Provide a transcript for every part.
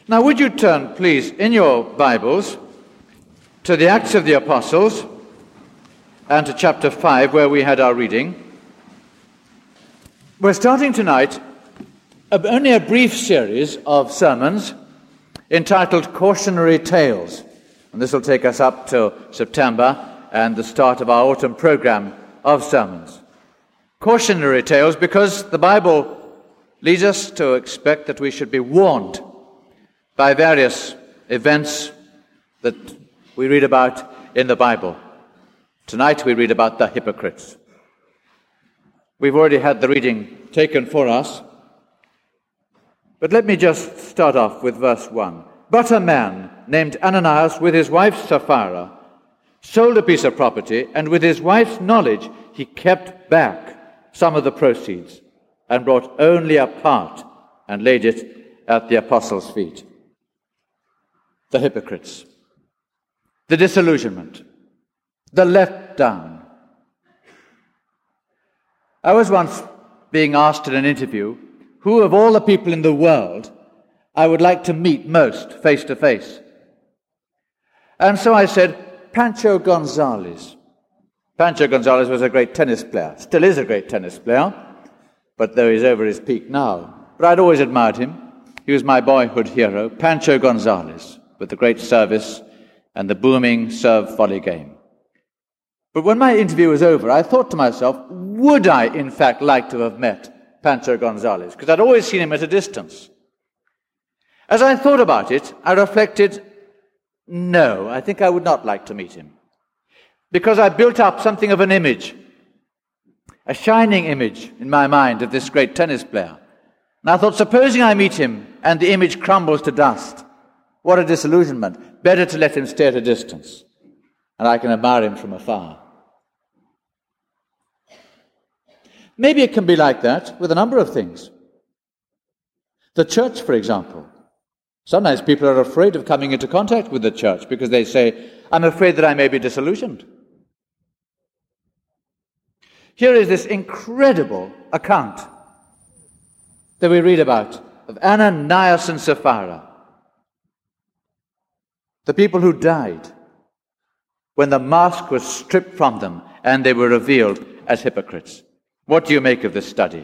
Now, would you turn, please, in your Bibles to the Acts of the Apostles and to chapter 5, where we had our reading. We're starting tonight only a brief series of sermons entitled Cautionary Tales. And this will take us up till September and the start of our autumn program of sermons. Cautionary tales because the Bible leads us to expect that we should be warned by various events that we read about in the Bible. Tonight we read about the hypocrites. We've already had the reading taken for us, but let me just start off with verse 1. But a man named Ananias with his wife Sapphira sold a piece of property, and with his wife's knowledge he kept back some of the proceeds and brought only a part and laid it at the apostles' feet. The hypocrites, the disillusionment, the letdown. I was once being asked in an interview who of all the people in the world I would like to meet most face to face. And so I said, Pancho Gonzalez. Pancho Gonzalez was a great tennis player, still is a great tennis player, but though he's over his peak now. But I'd always admired him. He was my boyhood hero, Pancho Gonzalez, with the great service and the booming serve-volley game. But when my interview was over, I thought to myself, would I in fact like to have met Pancho Gonzalez? Because I'd always seen him at a distance. As I thought about it, I reflected, no, I think I would not like to meet him. Because I built up something of an image, a shining image in my mind of this great tennis player. And I thought, supposing I meet him and the image crumbles to dust, what a disillusionment. Better to let him stay at a distance, and I can admire him from afar. Maybe it can be like that with a number of things. The church, for example. Sometimes people are afraid of coming into contact with the church because they say, I'm afraid that I may be disillusioned. Here is this incredible account that we read about of Ananias and Sapphira, the people who died when the mask was stripped from them and they were revealed as hypocrites. What do you make of this study?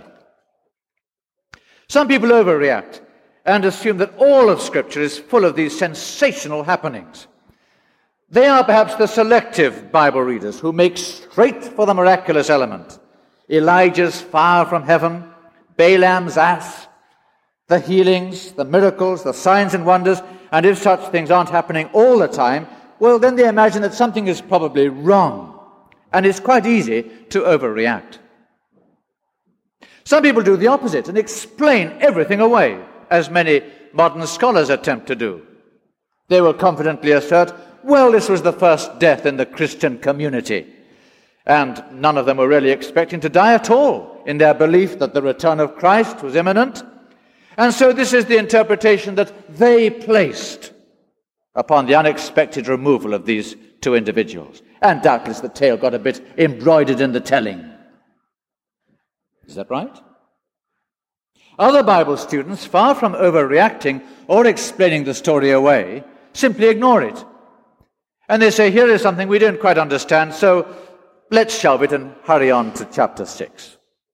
Some people overreact and assume that all of Scripture is full of these sensational happenings. They are perhaps the selective Bible readers who make straight for the miraculous element. Elijah's fire from heaven, Balaam's ass, the healings, the miracles, the signs and wonders, and if such things aren't happening all the time, well, then they imagine that something is probably wrong, and it's quite easy to overreact. Some people do the opposite and explain everything away, as many modern scholars attempt to do. They will confidently assert, well, this was the first death in the Christian community, and none of them were really expecting to die at all in their belief that the return of Christ was imminent. And so this is the interpretation that they placed upon the unexpected removal of these two individuals. And doubtless the tale got a bit embroidered in the telling. Is that right? Other Bible students, far from overreacting or explaining the story away, simply ignore it. And they say, here is something we don't quite understand, so let's shelve it and hurry on to chapter 6.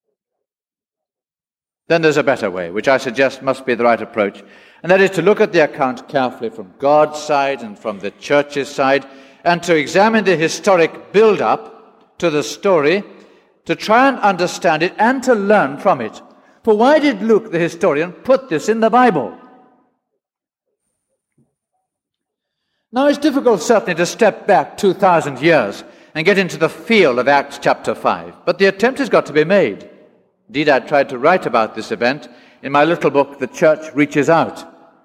Then there's a better way, which I suggest must be the right approach, and that is to look at the account carefully from God's side and from the church's side, and to examine the historic build-up to the story, to try and understand it and to learn from it. For why did Luke, the historian, put this in the Bible? Now, it's difficult, certainly, to step back 2,000 years and get into the feel of Acts chapter 5, but the attempt has got to be made. Indeed, I tried to write about this event in my little book, The Church Reaches Out.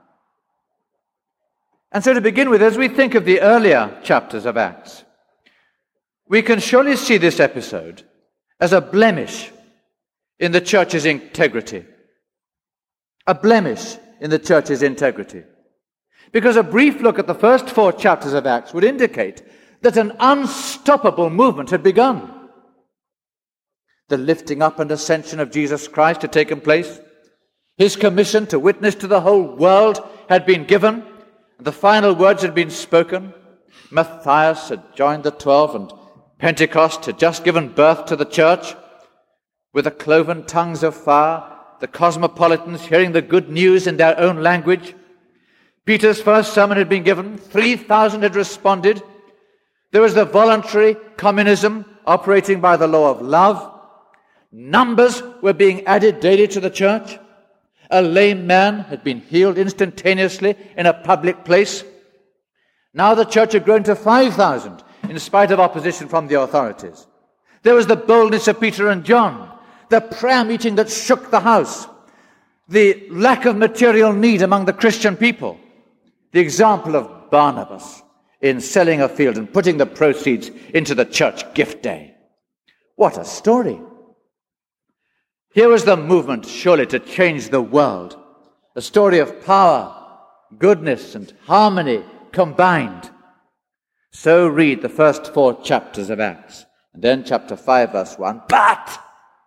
And so to begin with, as we think of the earlier chapters of Acts, we can surely see this episode as a blemish in the church's integrity. A blemish in the church's integrity. Because a brief look at the first 4 chapters of Acts would indicate that an unstoppable movement had begun. The lifting up and ascension of Jesus Christ had taken place. His commission to witness to the whole world had been given, and the final words had been spoken. Matthias had joined the 12, and Pentecost had just given birth to the church. With the cloven tongues of fire, the cosmopolitans hearing the good news in their own language. Peter's first sermon had been given. 3,000 had responded. There was the voluntary communism operating by the law of love. Numbers were being added daily to the church. A lame man had been healed instantaneously in a public place. Now the church had grown to 5,000 in spite of opposition from the authorities. There was the boldness of Peter and John, the prayer meeting that shook the house, the lack of material need among the Christian people, the example of Barnabas in selling a field and putting the proceeds into the church gift day. What a story! Here was the movement surely to change the world, a story of power, goodness, and harmony combined. So read the first 4 chapters of Acts, and then chapter 5, verse 1. But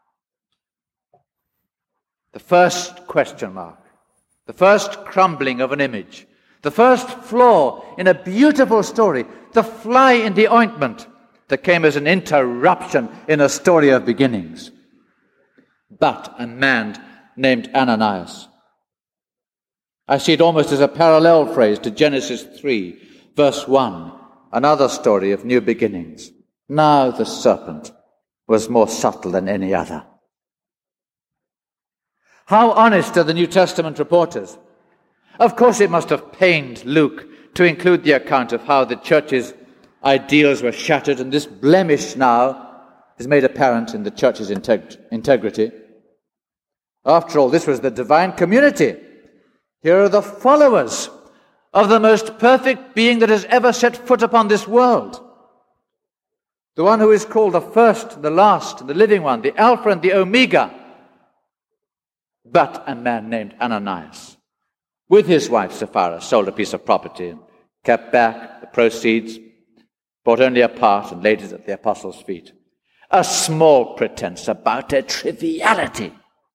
the first question mark, the first crumbling of an image, the first flaw in a beautiful story, the fly in the ointment that came as an interruption in a story of beginnings. But a man named Ananias. I see it almost as a parallel phrase to Genesis 3, verse 1, another story of new beginnings. Now the serpent was more subtle than any other. How honest are the New Testament reporters? Of course it must have pained Luke to include the account of how the church's ideals were shattered, and this blemish now is made apparent in the church's integrity. After all, this was the divine community. Here are the followers of the most perfect being that has ever set foot upon this world. The one who is called the first, the last, the living one, the Alpha and the Omega. But a man named Ananias, with his wife Sapphira, sold a piece of property and kept back the proceeds, bought only a part and laid it at the apostles' feet. A small pretense about a triviality,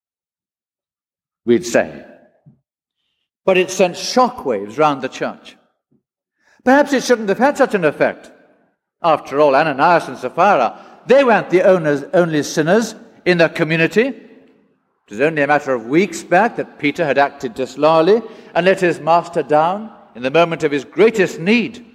we'd say. But it sent shockwaves round the church. Perhaps it shouldn't have had such an effect. After all, Ananias and Sapphira, they weren't the only sinners in the community. It was only a matter of weeks back that Peter had acted disloyally and let his master down in the moment of his greatest need.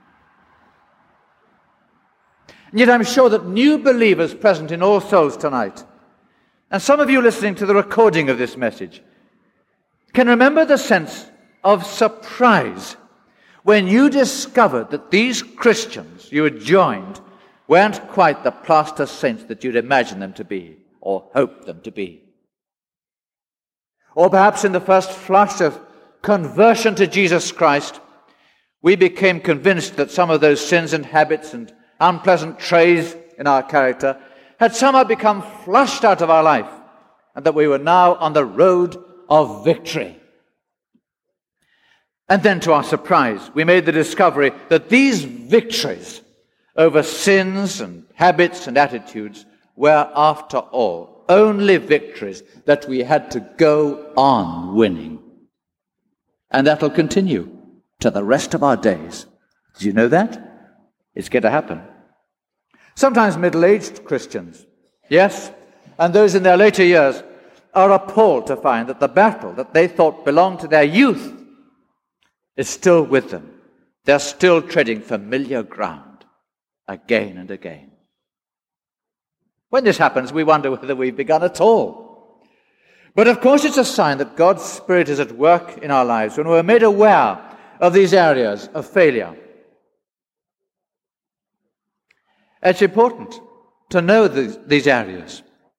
And yet I'm sure that new believers present in All Souls tonight, and some of you listening to the recording of this message, can remember the sense of surprise when you discovered that these Christians you had joined weren't quite the plaster saints that you'd imagined them to be or hoped them to be. Or perhaps in the first flush of conversion to Jesus Christ, we became convinced that some of those sins and habits and unpleasant traits in our character had somehow become flushed out of our life, and that we were now on the road of victory. And then, to our surprise, we made the discovery that these victories over sins and habits and attitudes were, after all, only victories that we had to go on winning. And that'll continue to the rest of our days. Did you know that? It's going to happen. Sometimes middle-aged Christians, yes, and those in their later years, are appalled to find that the battle that they thought belonged to their youth is still with them. They're still treading familiar ground again and again. When this happens, we wonder whether we've begun at all. But of course it's a sign that God's Spirit is at work in our lives when we're made aware of these areas of failure. It's important to know these areas,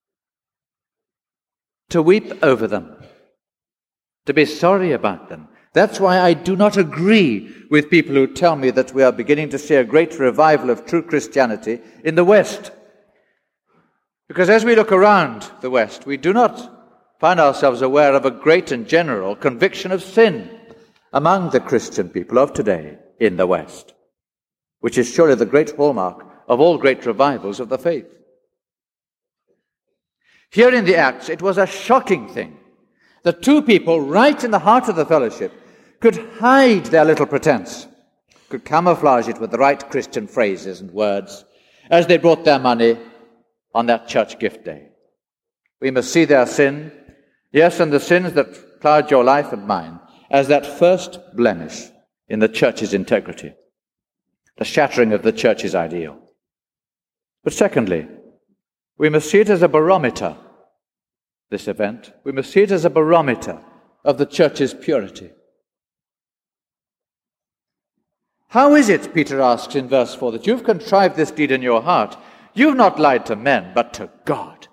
to weep over them, to be sorry about them. That's why I do not agree with people who tell me that we are beginning to see a great revival of true Christianity in the West. Because as we look around the West, we do not find ourselves aware of a great and general conviction of sin among the Christian people of today in the West, which is surely the great hallmark of all great revivals of the faith. Here in the Acts, it was a shocking thing that two people right in the heart of the fellowship could hide their little pretense, could camouflage it with the right Christian phrases and words as they brought their money on that church gift day. We must see their sin, yes, and the sins that cloud your life and mine, as that first blemish in the church's integrity, the shattering of the church's ideal. But secondly, we must see it as a barometer, this event. We must see it as a barometer of the church's purity. How is it, Peter asks in verse 4, that you've contrived this deed in your heart? You've not lied to men, but to God.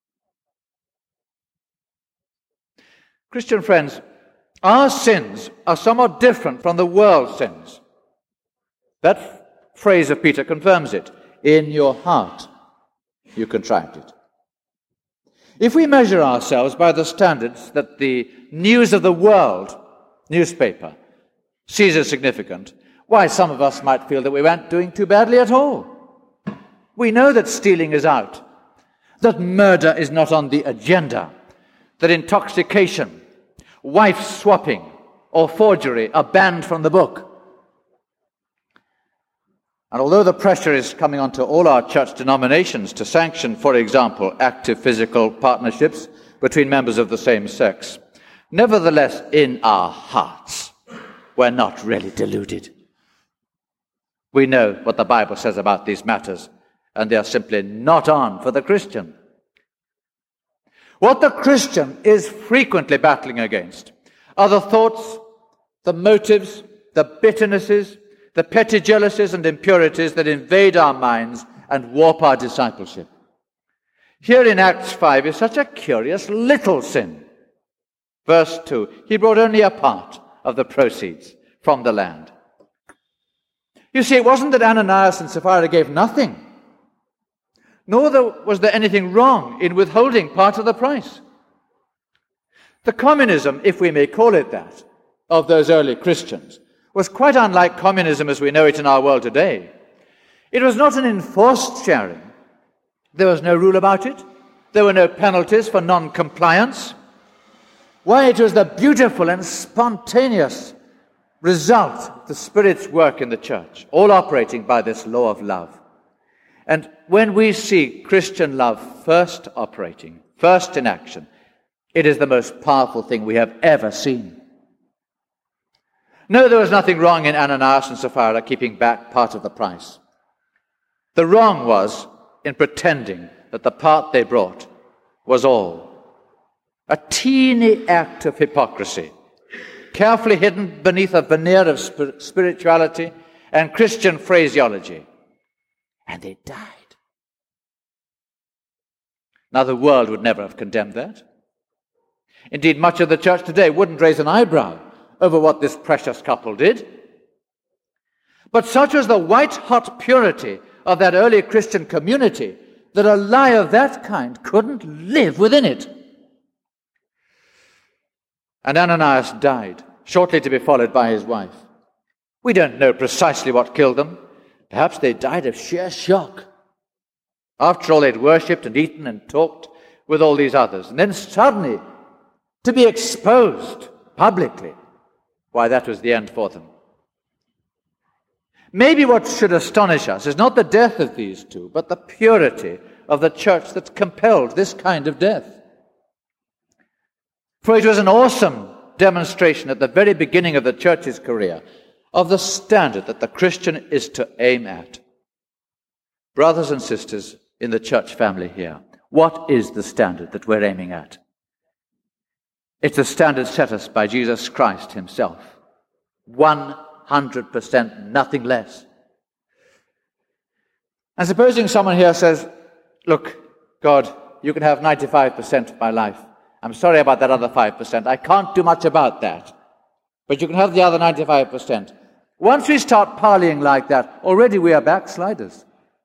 Christian friends, our sins are somewhat different from the world's sins. That phrase of Peter confirms it. In your heart, you contrived it. If we measure ourselves by the standards that the News of the World newspaper sees as significant, why, some of us might feel that we weren't doing too badly at all. We know that stealing is out, that murder is not on the agenda, that intoxication, wife-swapping, or forgery are banned from the book. And although the pressure is coming onto all our church denominations to sanction, for example, active physical partnerships between members of the same sex, nevertheless, in our hearts, we're not really deluded. We know what the Bible says about these matters, and they are simply not on for the Christian. What the Christian is frequently battling against are the thoughts, the motives, the bitternesses, the petty jealousies and impurities that invade our minds and warp our discipleship. Here in Acts 5 is such a curious little sin. Verse 2, he brought only a part of the proceeds from the land. You see, it wasn't that Ananias and Sapphira gave nothing, nor was there anything wrong in withholding part of the price. The communism, if we may call it that, of those early Christians was quite unlike communism as we know it in our world today. It was not an enforced sharing. There was no rule about it. There were no penalties for non-compliance. Why, it was the beautiful and spontaneous result of the Spirit's work in the church, all operating by this law of love. And when we see Christian love first operating, first in action, it is the most powerful thing we have ever seen. No, there was nothing wrong in Ananias and Sapphira keeping back part of the price. The wrong was in pretending that the part they brought was all. A teeny act of hypocrisy, carefully hidden beneath a veneer of spirituality and Christian phraseology. And they died. Now, the world would never have condemned that. Indeed, much of the church today wouldn't raise an eyebrow over what this precious couple did. But such was the white-hot purity of that early Christian community that a lie of that kind couldn't live within it. And Ananias died, shortly to be followed by his wife. We don't know precisely what killed them. Perhaps they died of sheer shock. After all, they'd worshipped and eaten and talked with all these others. And then suddenly, to be exposed publicly, why, that was the end for them. Maybe what should astonish us is not the death of these two, but the purity of the church that compelled this kind of death. For it was an awesome demonstration at the very beginning of the church's career of the standard that the Christian is to aim at. Brothers and sisters in the church family here, what is the standard that we're aiming at? It's the standard set us by Jesus Christ himself. 100%, nothing less. And supposing someone here says, look, God, you can have 95% of my life. I'm sorry about that other 5%. I can't do much about that. But you can have the other 95%. Once we start parleying like that, already we are backsliders.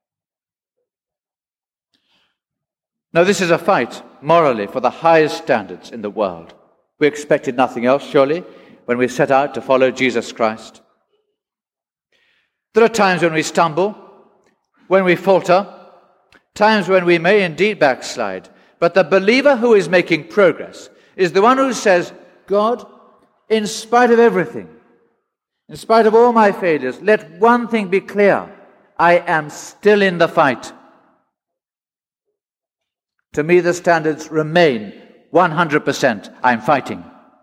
Now, this is a fight, morally, for the highest standards in the world. We expected nothing else, surely, when we set out to follow Jesus Christ. There are times when we stumble, when we falter, times when we may indeed backslide. But the believer who is making progress is the one who says, God, in spite of everything, in spite of all my failures, let one thing be clear: I am still in the fight. To me, the standards remain 100%. I'm fighting.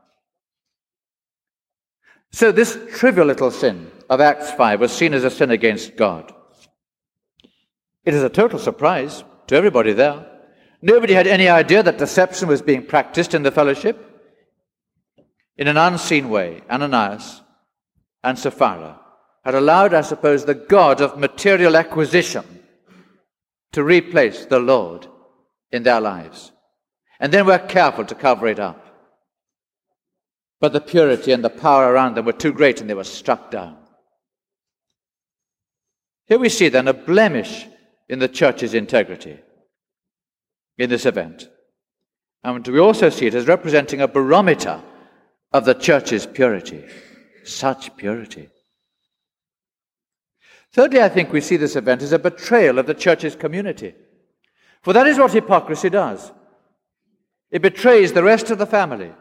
So this trivial little sin of Acts 5 was seen as a sin against God. It is a total surprise to everybody there. Nobody had any idea that deception was being practiced in the fellowship. In an unseen way, Ananias and Sapphira had allowed, I suppose, the God of material acquisition to replace the Lord in their lives. And then were careful to cover it up. But the purity and the power around them were too great, and they were struck down. Here we see then a blemish in the church's integrity in this event. And we also see it as representing a barometer of the church's purity. Such purity. Thirdly, I think we see this event as a betrayal of the church's community. For that is what hypocrisy does. It betrays the rest of the family.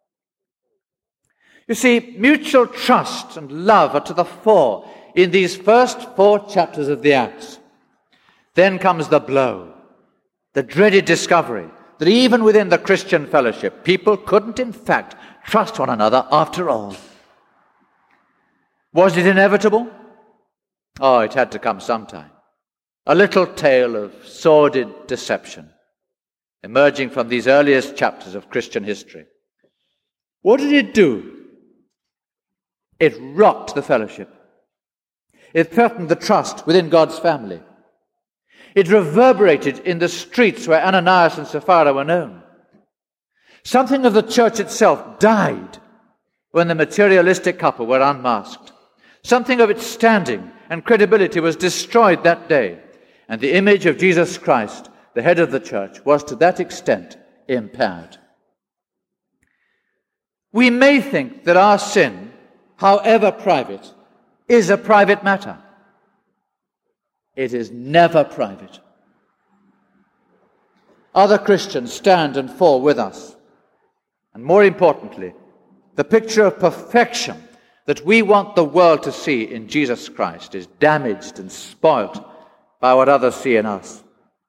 You see, mutual trust and love are to the fore in these first 4 chapters of the Acts. Then comes the blow, the dreaded discovery that even within the Christian fellowship, people couldn't in fact trust one another after all. Was it inevitable? Oh, it had to come sometime. A little tale of sordid deception emerging from these earliest chapters of Christian history. What did it do? It rocked the fellowship. It threatened the trust within God's family. It reverberated in the streets where Ananias and Sapphira were known. Something of the church itself died when the materialistic couple were unmasked. Something of its standing and credibility was destroyed that day, and the image of Jesus Christ, the head of the church, was to that extent impaired. We may think that our sin, however private, is a private matter. It is never private. Other Christians stand and fall with us. And more importantly, the picture of perfection that we want the world to see in Jesus Christ is damaged and spoilt by what others see in us.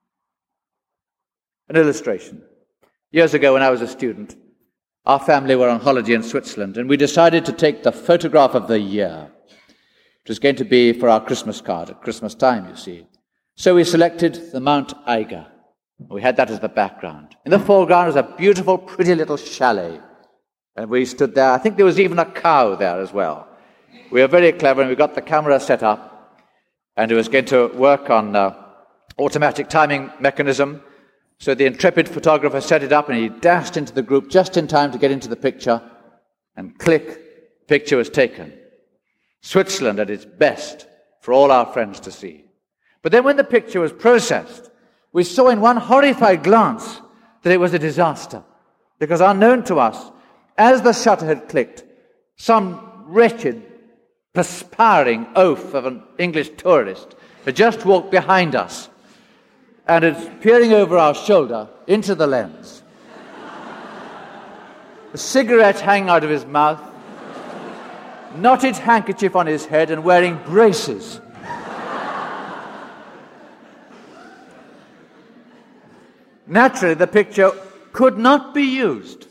An illustration. Years ago when I was a student, our family were on holiday in Switzerland, and we decided to take the photograph of the year. It was going to be for our Christmas card at Christmas time, you see. So we selected the Mount Eiger. We had that as the background. In the foreground was a beautiful, pretty little chalet. And we stood there. I think there was even a cow there as well. We were very clever, and we got the camera set up, and it was going to work on automatic timing mechanism. So the intrepid photographer set it up, and he dashed into the group just in time to get into the picture, and click, picture was taken. Switzerland at its best for all our friends to see. But then when the picture was processed, we saw in one horrified glance that it was a disaster. Because unknown to us, as the shutter had clicked, some wretched, perspiring oaf of an English tourist had just walked behind us and is peering over our shoulder into the lens. A cigarette hanging out of his mouth, knotted handkerchief on his head, and wearing braces. Naturally, the picture could not be used.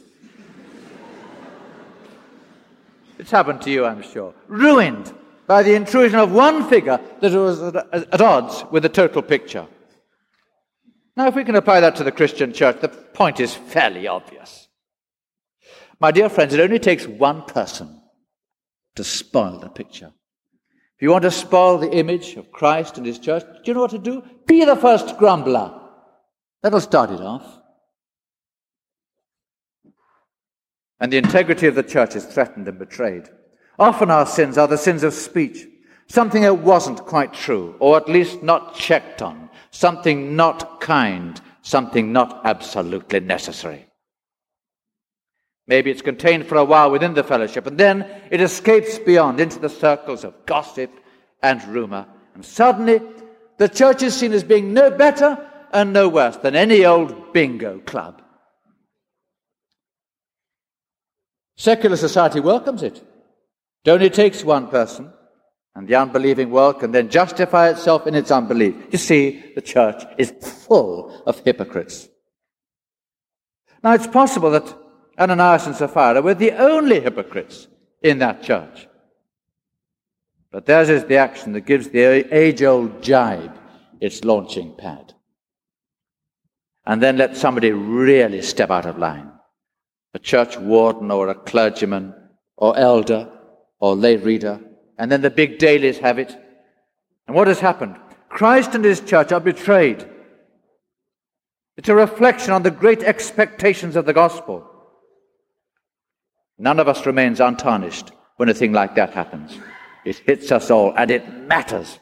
It's happened to you, I'm sure. Ruined by the intrusion of one figure that was at odds with the total picture. Now, if we can apply that to the Christian church, the point is fairly obvious. My dear friends, it only takes one person to spoil the picture. If you want to spoil the image of Christ and his church, do you know what to do? Be the first grumbler. That'll start it off. And the integrity of the church is threatened and betrayed. Often our sins are the sins of speech, something that wasn't quite true, or at least not checked on, something not kind, something not absolutely necessary. Maybe it's contained for a while within the fellowship, and then it escapes beyond into the circles of gossip and rumor, and suddenly the church is seen as being no better and no worse than any old bingo club. Secular society welcomes it. It only takes one person, and the unbelieving world can then justify itself in its unbelief. You see, the church is full of hypocrites. Now, it's possible that Ananias and Sapphira were the only hypocrites in that church. But theirs is the action that gives the age-old jibe its launching pad. And then let somebody really step out of line. A church warden or a clergyman or elder or lay reader. And then the big dailies have it. And what has happened? Christ and his church are betrayed. It's a reflection on the great expectations of the gospel. None of us remains untarnished when a thing like that happens. It hits us all, and it matters.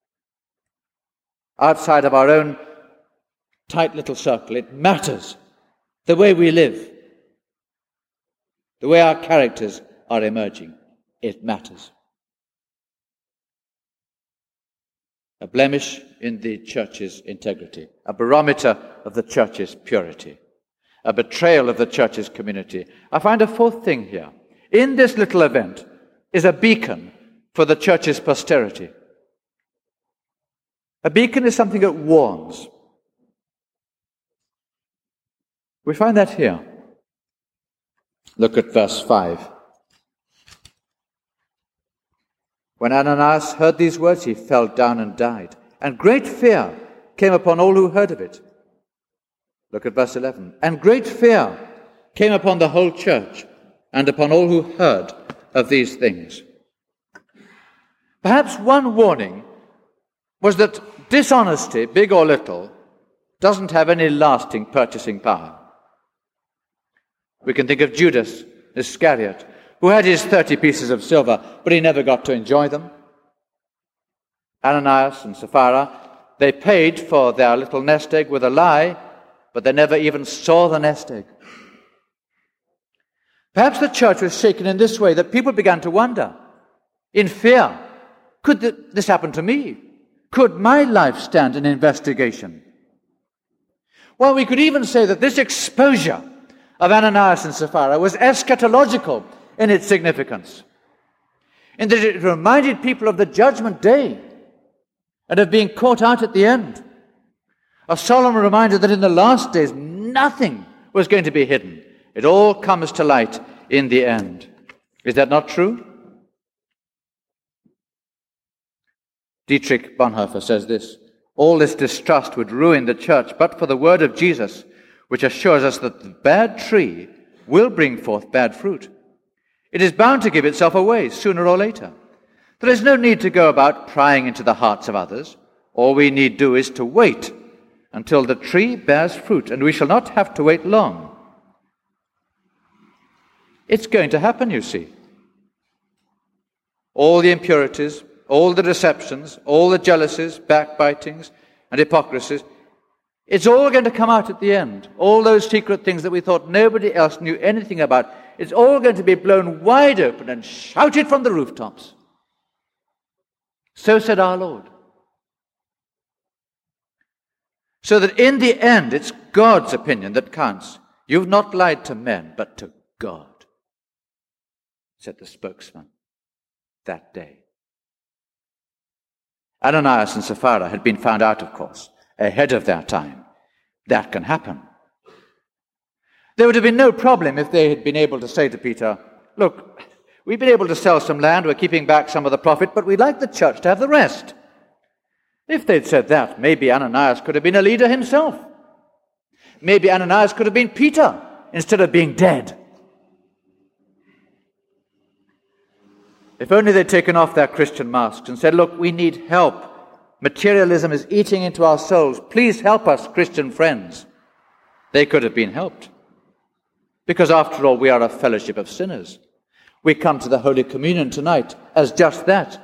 Outside of our own tight little circle, it matters. The way we live, the way our characters are emerging, it matters. A blemish in the church's integrity, a barometer of the church's purity, a betrayal of the church's community. I find a fourth thing here. In this little event is a beacon for the church's posterity. A beacon is something that warns. We find that here. Look at verse 5. When Ananias heard these words, he fell down and died, and great fear came upon all who heard of it. Look at verse 11. And great fear came upon the whole church and upon all who heard of these things. Perhaps one warning was that dishonesty, big or little, doesn't have any lasting purchasing power. We can think of Judas Iscariot, who had his 30 pieces of silver, but he never got to enjoy them. Ananias and Sapphira, they paid for their little nest egg with a lie, but they never even saw the nest egg. Perhaps the church was shaken in this way that people began to wonder, in fear, could this happen to me? Could my life stand an investigation? Well, we could even say that this exposure of Ananias and Sapphira was eschatological in its significance, in that it reminded people of the judgment day and of being caught out at the end. A solemn reminder that in the last days nothing was going to be hidden. It all comes to light in the end. Is that not true? Dietrich Bonhoeffer says this: all this distrust would ruin the church, but for the word of Jesus, which assures us that the bad tree will bring forth bad fruit. It is bound to give itself away sooner or later. There is no need to go about prying into the hearts of others. All we need do is to wait until the tree bears fruit, and we shall not have to wait long. It's going to happen, you see. All the impurities, all the deceptions, all the jealousies, backbitings, and hypocrisies, it's all going to come out at the end. All those secret things that we thought nobody else knew anything about, it's all going to be blown wide open and shouted from the rooftops. So said our Lord. So that in the end, it's God's opinion that counts. You've not lied to men, but to God, said the spokesman that day. Ananias and Sapphira had been found out, of course, ahead of their time. That can happen. There would have been no problem if they had been able to say to Peter, look, we've been able to sell some land, we're keeping back some of the profit, but we'd like the church to have the rest. If they'd said that, maybe Ananias could have been a leader himself. Maybe Ananias could have been Peter instead of being dead. If only they'd taken off their Christian masks and said, look, we need help. Materialism is eating into our souls. Please help us, Christian friends. They could have been helped. Because after all, we are a fellowship of sinners. We come to the Holy Communion tonight as just that.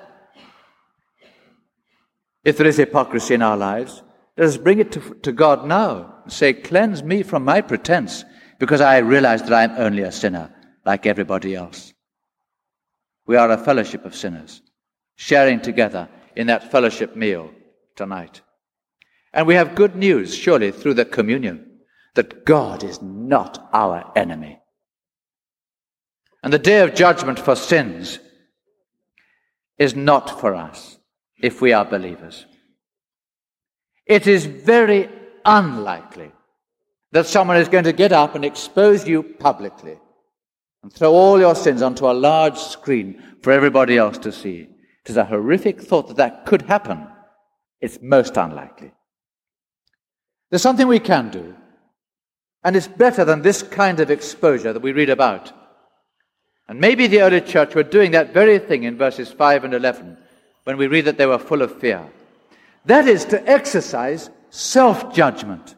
If there is hypocrisy in our lives, let us bring it to God now and say, cleanse me from my pretense, because I realize that I am only a sinner like everybody else. We are a fellowship of sinners, sharing together in that fellowship meal tonight. And we have good news, surely, through the communion, that God is not our enemy. And the day of judgment for sins is not for us if we are believers. It is very unlikely that someone is going to get up and expose you publicly and throw all your sins onto a large screen for everybody else to see. It is a horrific thought that that could happen. It's most unlikely. There's something we can do, and it's better than this kind of exposure that we read about. And maybe the early church were doing that very thing in verses 5 and 11 when we read that they were full of fear. That is to exercise self-judgment.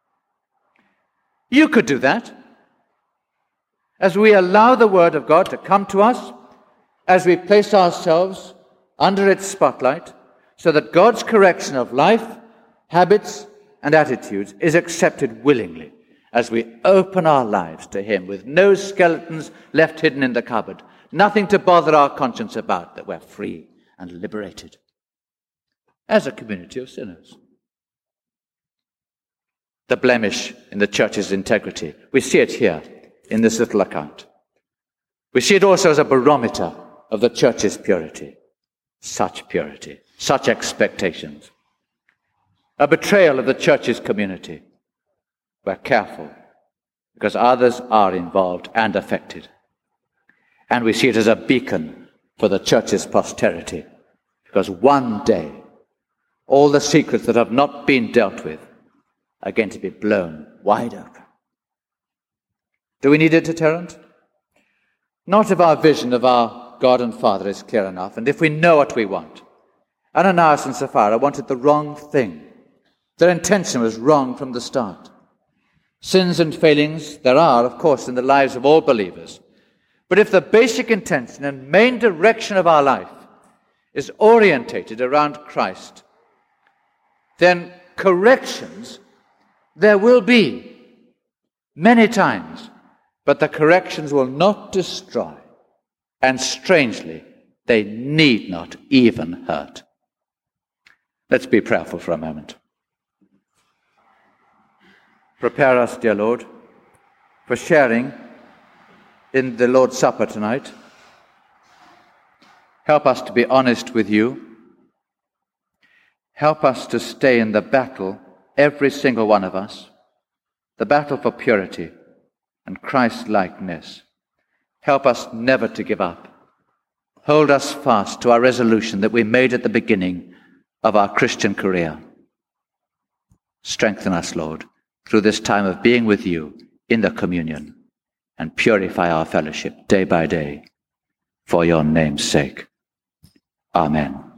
You could do that as we allow the Word of God to come to us, as we place ourselves under its spotlight, so that God's correction of life, habits, and attitudes is accepted willingly as we open our lives to Him with no skeletons left hidden in the cupboard, nothing to bother our conscience about, that we're free and liberated as a community of sinners. The blemish in the church's integrity, we see it here in this little account. We see it also as a barometer of the church's purity. Such purity, such expectations. A betrayal of the church's community. We're careful because others are involved and affected. And we see it as a beacon for the church's posterity, because one day all the secrets that have not been dealt with are going to be blown wide open. Do we need a deterrent? Not if our vision of our God and Father is clear enough, and if we know what we want. Ananias and Sapphira wanted the wrong thing. Their intention was wrong from the start. Sins and failings there are, of course, in the lives of all believers. But if the basic intention and main direction of our life is orientated around Christ, then corrections there will be many times, but the corrections will not destroy, and strangely, they need not even hurt. Let's be prayerful for a moment. Prepare us, dear Lord, for sharing in the Lord's Supper tonight. Help us to be honest with you. Help us to stay in the battle, every single one of us, the battle for purity and Christ-likeness. Help us never to give up. Hold us fast to our resolution that we made at the beginning of our Christian career. Strengthen us, Lord, through this time of being with you in the communion, and purify our fellowship day by day for your name's sake. Amen.